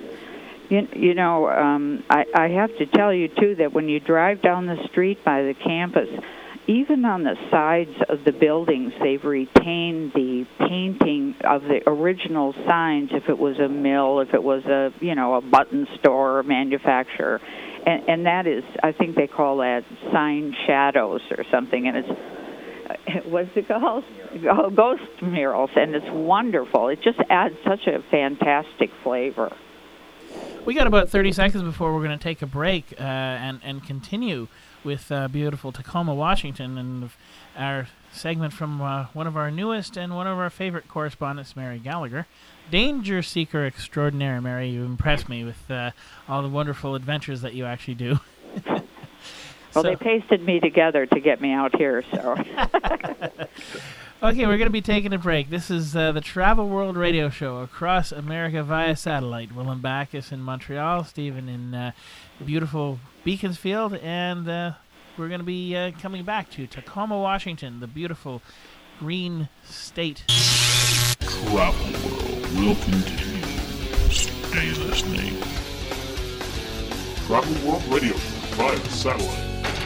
I have to tell you, too, that when you drive down the street by the campus, even on the sides of the buildings, they've retained the painting of the original signs, if it was a mill, if it was a button store or manufacturer. And that is, I think they call that sign shadows or something, and what's it called? Oh, ghost murals, and it's wonderful. It just adds such a fantastic flavor. We got about 30 seconds before we're going to take a break and continue with beautiful Tacoma, Washington, and our segment from one of our newest and one of our favorite correspondents, Mary Gallagher. Danger Seeker Extraordinaire, Mary. You impressed me with all the wonderful adventures that you actually do. Well, they pasted me together to get me out here, so... Okay, we're going to be taking a break. This is the Travel World Radio Show across America via satellite. Willem Backus in Montreal, Stephen in beautiful Beaconsfield, and we're going to be coming back to Tacoma, Washington, the beautiful green state. Travel World will continue. Stay listening. Travel World Radio via satellite.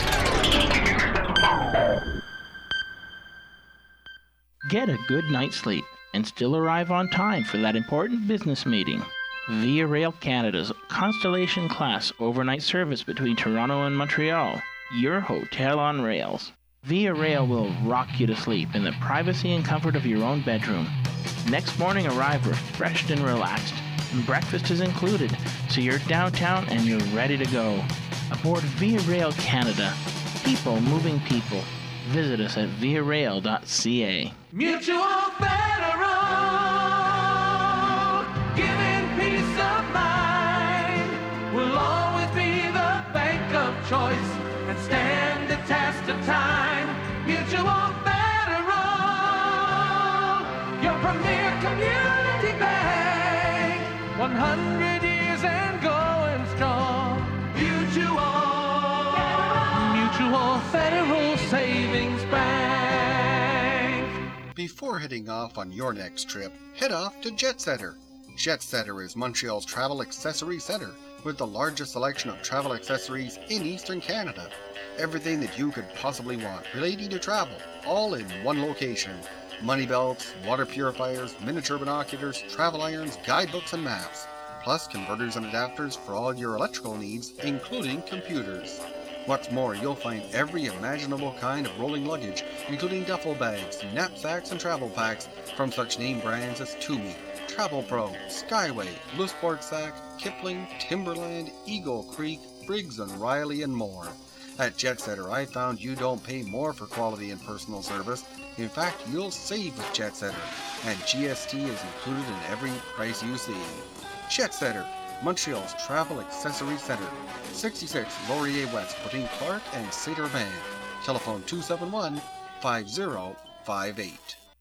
Get a good night's sleep and still arrive on time for that important business meeting. Via Rail Canada's Constellation Class overnight service between Toronto and Montreal. Your hotel on rails. Via Rail will rock you to sleep in the privacy and comfort of your own bedroom. Next morning, arrive refreshed and relaxed. And breakfast is included, so you're downtown and you're ready to go. Aboard Via Rail Canada. People moving people. Visit us at viarail.ca. Mutual Federal, giving peace of mind, will always be the bank of choice and stand the test of time. Mutual Federal, your premier community bank, 100 years and going strong. Mutual Federal Savings Bank. Before heading off on your next trip, head off to Jetsetter. Jetsetter is Montreal's travel accessory center with the largest selection of travel accessories in Eastern Canada. Everything that you could possibly want relating to travel, all in one location. Money belts, water purifiers, miniature binoculars, travel irons, guidebooks and maps, plus converters and adapters for all your electrical needs, including computers. What's more, you'll find every imaginable kind of rolling luggage, including duffel bags, knapsacks, and travel packs from such name brands as Tumi, Travel Pro, Skyway, Blue Sport Sack, Kipling, Timberland, Eagle Creek, Briggs & Riley, and more. At Jetsetter, I found you don't pay more for quality and personal service. In fact, you'll save with Jetsetter, and GST is included in every price you see. Jetsetter, Montreal's travel accessory center, 66 Laurier West between Clark and Saint-Urbain. Telephone 271-5058.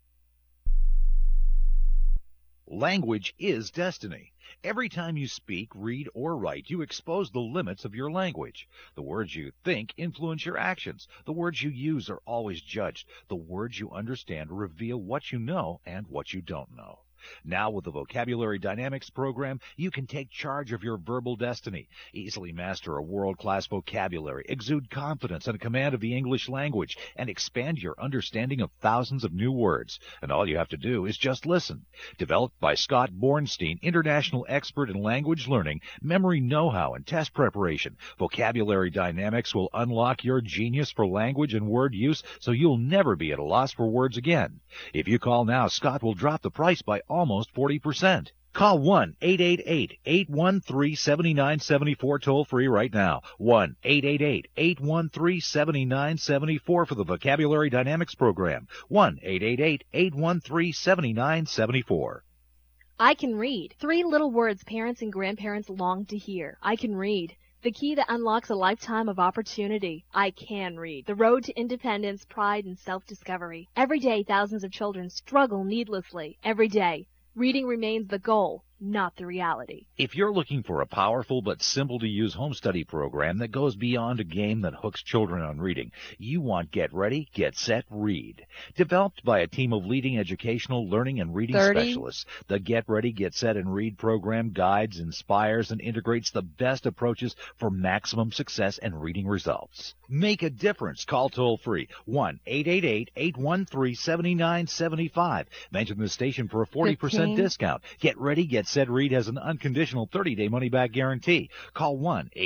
Language is destiny. Every time you speak, read, or write, you expose the limits of your language. The words you think influence your actions. The words you use are always judged. The words you understand reveal what you know and what you don't know. Now with the Vocabulary Dynamics program, you can take charge of your verbal destiny, easily master a world-class vocabulary, exude confidence and a command of the English language, and expand your understanding of thousands of new words. And all you have to do is just listen. Developed by Scott Bornstein, international expert in language learning, memory know-how, and test preparation, Vocabulary Dynamics will unlock your genius for language and word use so you'll never be at a loss for words again. If you call now, Scott will drop the price by almost 40%. Call 1-888-813-7974 toll-free right now. 1-888-813-7974 for the Vocabulary Dynamics program. 1-888-813-7974. I can read. 3 little words parents and grandparents long to hear. I can read. The key that unlocks a lifetime of opportunity. I can read. The road to independence, pride, and self-discovery. Every day, thousands of children struggle needlessly. Every day, reading remains the goal, not the reality. If you're looking for a powerful but simple-to-use home study program that goes beyond a game that hooks children on reading, you want Get Ready, Get Set, Read. Developed by a team of leading educational, learning, and reading specialists, the Get Ready, Get Set, and Read program guides, inspires, and integrates the best approaches for maximum success and reading results. Make a difference. Call toll-free 1-888-813-7975. Mention the station for a 40% discount. Get Ready, Get Set, Read has an unconditional 30-day money-back guarantee. Call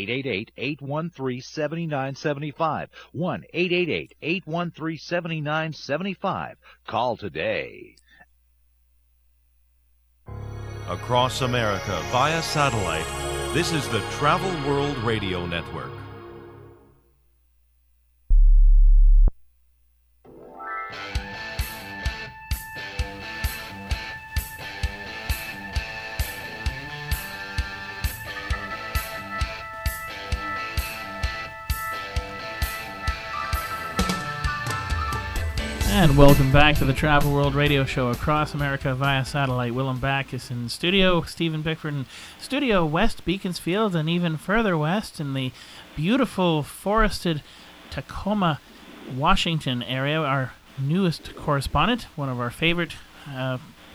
1-888-813-7975. 1-888-813-7975. Call today. Across America via satellite, this is the Travel World Radio Network. And welcome back to the Travel World Radio Show across America via satellite. Willem Backus in studio, Stephen Pickford in studio west, Beaconsfield, and even further west in the beautiful forested Tacoma, Washington area. Our newest correspondent, one of our favorite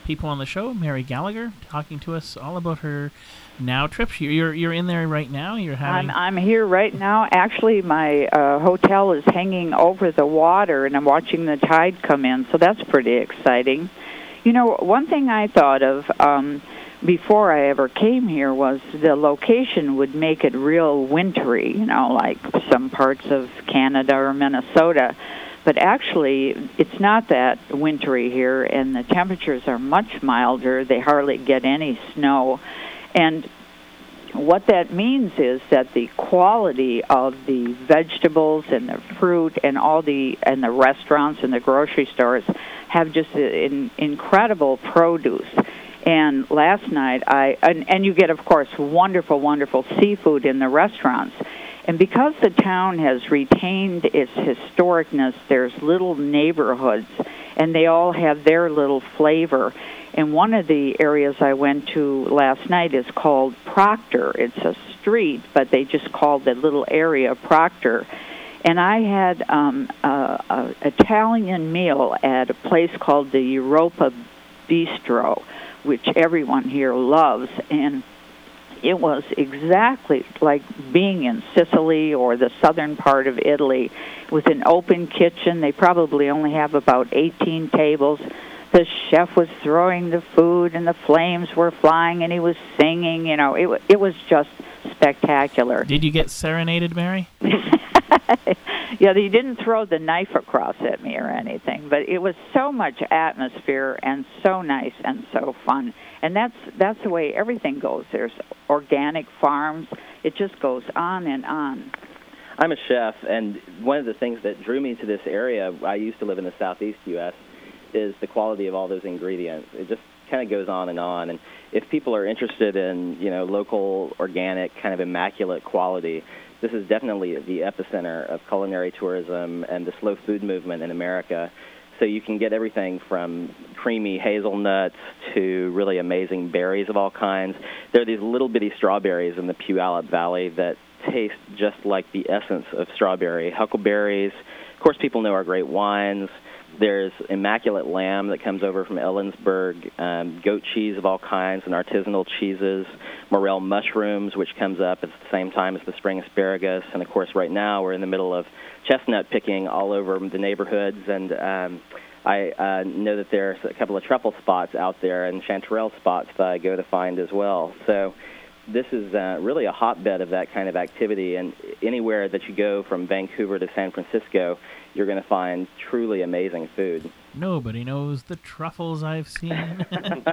people on the show. Mary Gallagher talking to us all about her Now trip. You're in there right now. You're having. I'm here right now. Actually, my hotel is hanging over the water, and I'm watching the tide come in. So that's pretty exciting. You know, one thing I thought of before I ever came here was the location would make it real wintry, you know, like some parts of Canada or Minnesota. But actually, it's not that wintry here, and the temperatures are much milder. They hardly get any snow. And what that means is that the quality of the vegetables and the fruit and the restaurants and the grocery stores have just an incredible produce. And last night, and you get, of course, wonderful, wonderful seafood in the restaurants. And because the town has retained its historicness, there's little neighborhoods, and they all have their little flavor. And one of the areas I went to last night is called Proctor. It's a street, but they just called the little area Proctor. And I had an Italian meal at a place called the Europa Bistro, which everyone here loves, and it was exactly like being in Sicily or the southern part of Italy with an open kitchen. They probably only have about 18 tables. The chef was throwing the food, and the flames were flying, and he was singing. You know, it was just spectacular. Did you get serenaded, Mary? Yeah, he didn't throw the knife across at me or anything, but it was so much atmosphere and so nice and so fun. And that's the way everything goes. There's organic farms. It just goes on and on. I'm a chef, and one of the things that drew me to this area, I used to live in the southeast U.S., is the quality of all those ingredients. It just kind of goes on. And if people are interested in, you know, local, organic, kind of immaculate quality, this is definitely the epicenter of culinary tourism and the slow food movement in America. So you can get everything from creamy hazelnuts to really amazing berries of all kinds. There are these little bitty strawberries in the Puyallup Valley that taste just like the essence of strawberry. Huckleberries. Of course, people know our great wines. There's immaculate lamb that comes over from Ellensburg, goat cheese of all kinds and artisanal cheeses, morel mushrooms, which comes up at the same time as the spring asparagus. And, of course, right now we're in the middle of chestnut picking all over the neighborhoods. And I know that there's a couple of truffle spots out there and chanterelle spots that I go to find as well. So this is really a hotbed of that kind of activity. And anywhere that you go from Vancouver to San Francisco, you're going to find truly amazing food. Nobody knows the truffles I've seen.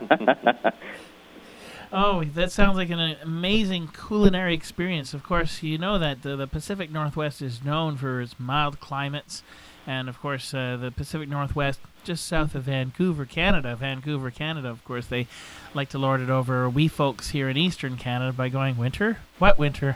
Oh, that sounds like an amazing culinary experience. Of course, you know that the Pacific Northwest is known for its mild climates. And, of course, the Pacific Northwest, just south of Vancouver, Canada, of course, they like to lord it over we folks here in eastern Canada by going, winter? What winter?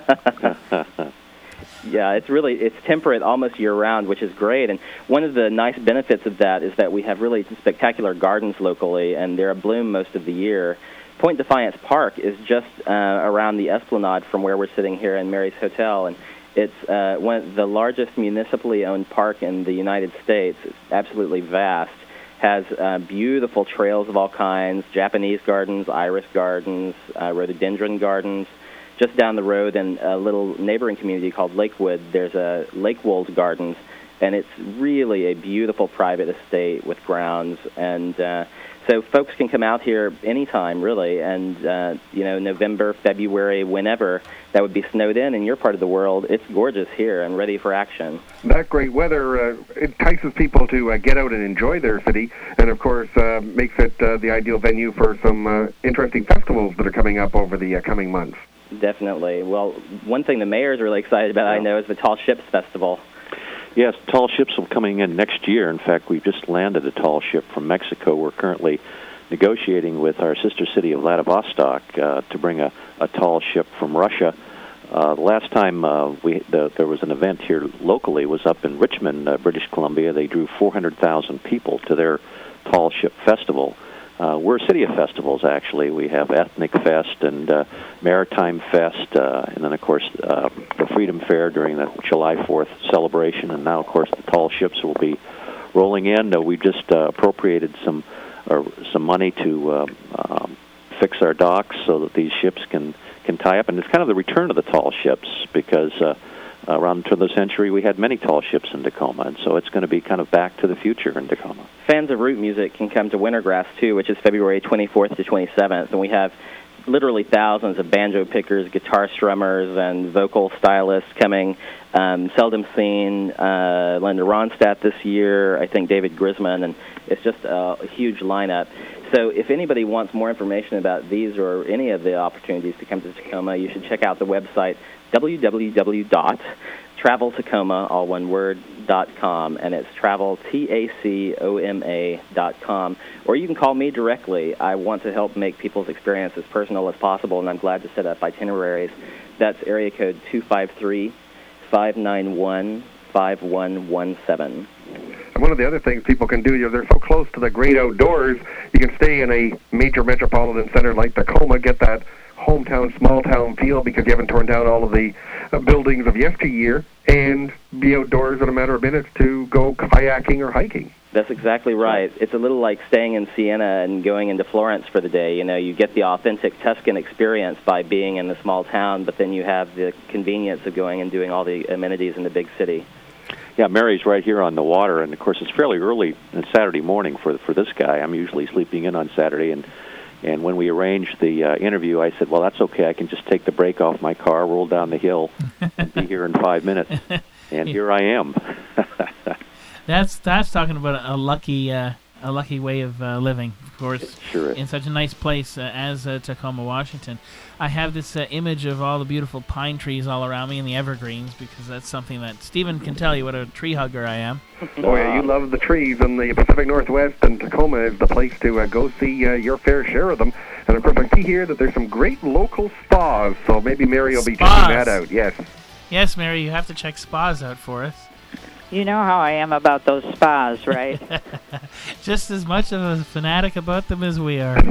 Yeah, it's temperate almost year-round, which is great. And one of the nice benefits of that is that we have really spectacular gardens locally, and they're abloom most of the year. Point Defiance Park is just around the Esplanade from where we're sitting here in Mary's Hotel, and it's one of the largest municipally owned park in the United States. It's absolutely vast. Has beautiful trails of all kinds, Japanese gardens, iris gardens, rhododendron gardens. Just down the road in a little neighboring community called Lakewood, there's a Lakewold Gardens, and it's really a beautiful private estate with grounds. And so folks can come out here anytime, really, and, November, February, whenever that would be snowed in your part of the world. It's gorgeous here and ready for action. That great weather entices people to get out and enjoy their city, and, of course, makes it the ideal venue for some interesting festivals that are coming up over the coming months. Definitely. Well, one thing the mayor's really excited about, I know, is the Tall Ships Festival. Yes, tall ships will be coming in next year. In fact, we've just landed a tall ship from Mexico. We're currently negotiating with our sister city of Vladivostok to bring a tall ship from Russia. The last time there was an event here locally was up in Richmond, British Columbia. They drew 400,000 people to their tall ship festival. We're a city of festivals, actually. We have Ethnic Fest and Maritime Fest, and then, of course, the Freedom Fair during the July 4th celebration, and now, of course, the tall ships will be rolling in. We've just appropriated some some money to fix our docks so that these ships can tie up. And it's kind of the return of the tall ships, because around the turn of the century we had many tall ships in Tacoma, and so it's going to be kind of back to the future in Tacoma. Fans of root music can come to Wintergrass, too, which is February 24th to 27th, and we have literally thousands of banjo pickers, guitar strummers, and vocal stylists coming. Seldom seen Linda Ronstadt this year, I think David Grisman, and it's just a huge lineup. So if anybody wants more information about these or any of the opportunities to come to Tacoma, you should check out the website www.traveltacoma, all one word, .com, and it's traveltacoma.com. Or you can call me directly. I want to help make people's experience as personal as possible, and I'm glad to set up itineraries. That's area code 253-591-5117. And one of the other things people can do, they're so close to the great outdoors, you can stay in a major metropolitan center like Tacoma, get that hometown, small-town feel because you haven't torn down all of the buildings of yesteryear, and be outdoors in a matter of minutes to go kayaking or hiking. That's exactly right. It's a little like staying in Siena and going into Florence for the day. You know, you get the authentic Tuscan experience by being in the small town, but then you have the convenience of going and doing all the amenities in the big city. Yeah, Mary's right here on the water, and of course it's fairly early on Saturday morning for this guy. I'm usually sleeping in on Saturday, and when we arranged the interview, I said, well, that's okay. I can just take the brake off my car, roll down the hill, and be here in 5 minutes. And here I am. That's talking about a lucky way of living, of course, sure is. In such a nice place as Tacoma, Washington. I have this image of all the beautiful pine trees all around me and the evergreens, because that's something that Stephen can tell you what a tree hugger I am. Oh, yeah, you love the trees in the Pacific Northwest, and Tacoma is the place to go see your fair share of them. And, of course, I see here that there's some great local spas, so maybe Mary will be checking that out, yes. Yes, Mary, you have to check spas out for us. You know how I am about those spas, right? Just as much of a fanatic about them as we are.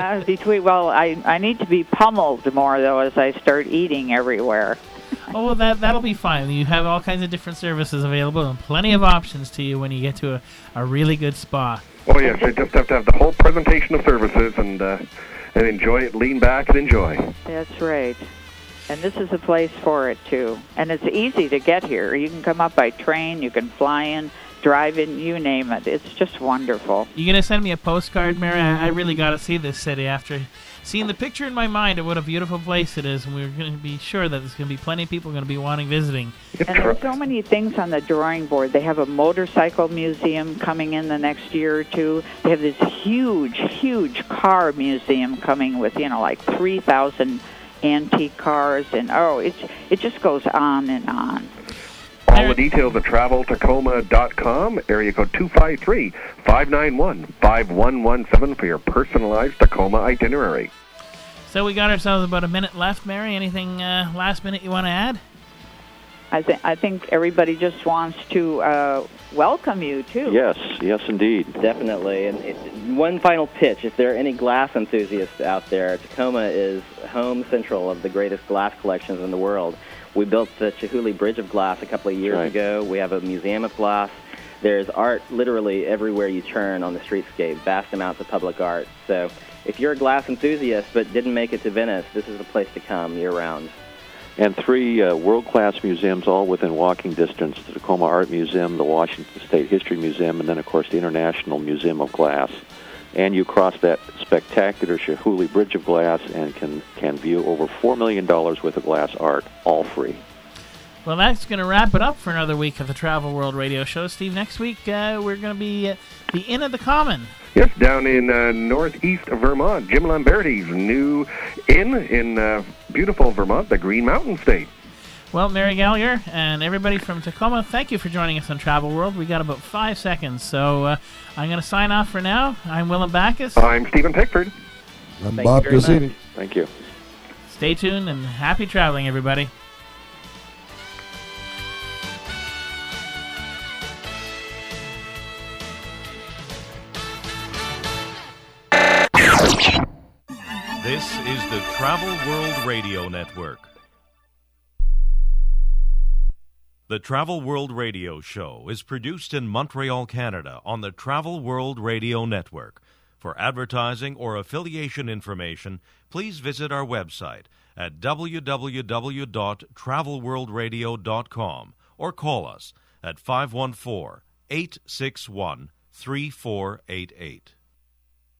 I need to be pummeled more, though, as I start eating everywhere. Oh, well, that'll be fine. You have all kinds of different services available and plenty of options to you when you get to a really good spa. Oh, yes, you just have to have the whole presentation of services and enjoy it, lean back and enjoy. That's right. And this is a place for it, too. And it's easy to get here. You can come up by train, you can fly in, drive in, you name it. It's just wonderful. You going to send me a postcard, Mary? I really got to see this city after seeing the picture in my mind of what a beautiful place it is. And we're going to be sure that there's going to be plenty of people going to be wanting visiting. And there's so many things on the drawing board. They have a motorcycle museum coming in the next year or two. They have this huge, huge car museum coming with, like 3,000 antique cars, and it just goes on and on. All the details at traveltacoma.com, area code 253-591-5117 for your personalized Tacoma itinerary. So we got ourselves about a minute left, Mary. Anything last minute you want to add? I think everybody just wants to welcome you, too. Yes, indeed. Definitely. And one final pitch. If there are any glass enthusiasts out there, Tacoma is home central of the greatest glass collections in the world. We built the Chihuly Bridge of Glass a couple of years ago. We have a museum of glass. There's art literally everywhere you turn on the streetscape, vast amounts of public art. So if you're a glass enthusiast but didn't make it to Venice, this is the place to come year-round. And 3 world-class museums, all within walking distance: the Tacoma Art Museum, the Washington State History Museum, and then, of course, the International Museum of Glass. And you cross that spectacular Chihuly Bridge of Glass and can view over $4 million worth of glass art, all free. Well, that's going to wrap it up for another week of the Travel World Radio Show. Steve, next week we're going to be at the Inn of the Common. Yes, down in northeast Vermont, Jim Lamberti's new inn in beautiful Vermont, the Green Mountain State. Well, Mary Gallagher and everybody from Tacoma, thank you for joining us on Travel World. We got about 5 seconds, so I'm going to sign off for now. I'm Willem Backus. I'm Stephen Pickford. I'm Bob Cassini. Thank you. Stay tuned and happy traveling, everybody. This is the Travel World Radio Network. The Travel World Radio Show is produced in Montreal, Canada on the Travel World Radio Network. For advertising or affiliation information, please visit our website at www.travelworldradio.com or call us at 514-861-3488.